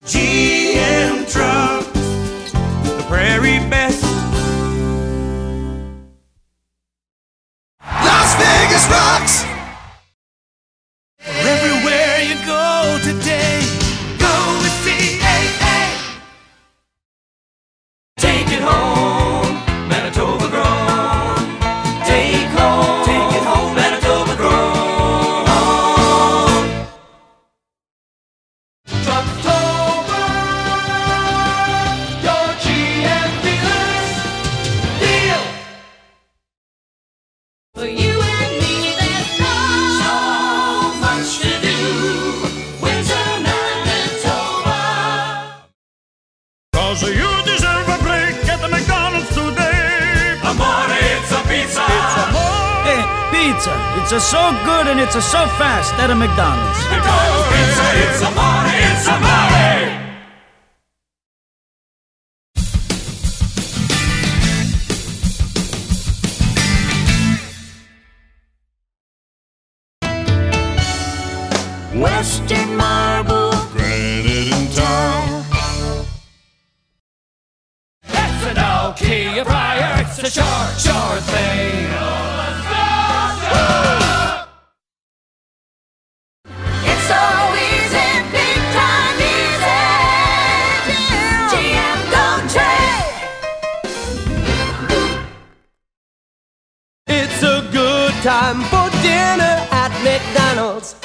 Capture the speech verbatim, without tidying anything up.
G M Trucks, the Prairie Best. Las Vegas rocks. Everywhere you go today, go with C A A. Take it home, Manitoba grown. Take home, take it home, Manitoba grown. Trucktober, your G M dealers deal. For you and me, there's so Much to do, winter Manitoba. Cause you deserve a break at the McDonald's today. Amore, it's a pizza. Hey, pizza. It's a so good and it's a so fast at a McDonald's. McDonald's pizza, it's amore, it's amore. Western marble. Granite and tile. It's an Nokia fryer, it's a sure, sure thing. It's so easy, big time easy. G M don't trade. It's a good time for dinner at McDonald's.